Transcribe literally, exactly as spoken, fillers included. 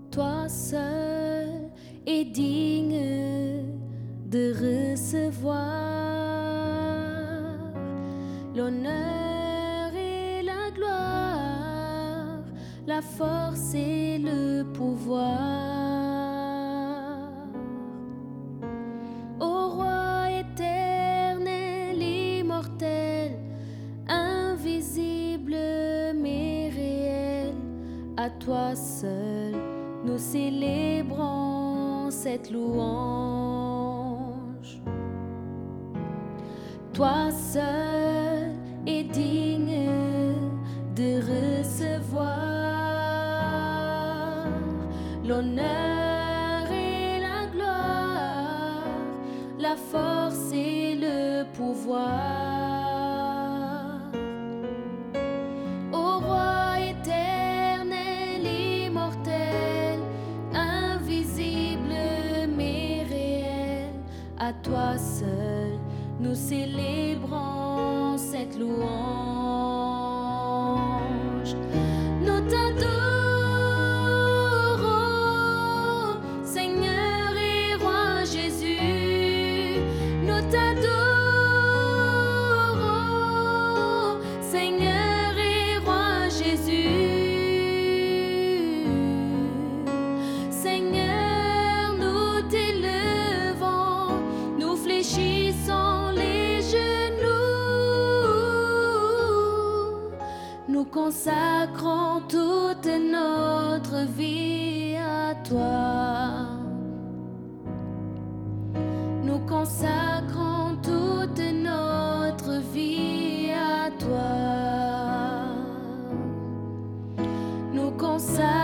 Toi seul est digne de recevoir l'honneur et la gloire, la force et le pouvoir. Ô roi éternel, immortel, invisible mais réel, à toi seul nous célébrons cette louange. Toi seul est digne de recevoir l'honneur et la gloire, la force et le pouvoir. Ô roi éternel, immortel, invisible mais réel, à toi seul nous célébrons cette louange. Nous t'adorons, Seigneur et Roi Jésus. Nous t'adorons, Seigneur et Roi Jésus. Seigneur, nous t'élevons, nous fléchissons les genoux. Nous consacrons toute notre vie à toi. Nous consacrons toute notre vie à toi. Nous consacrons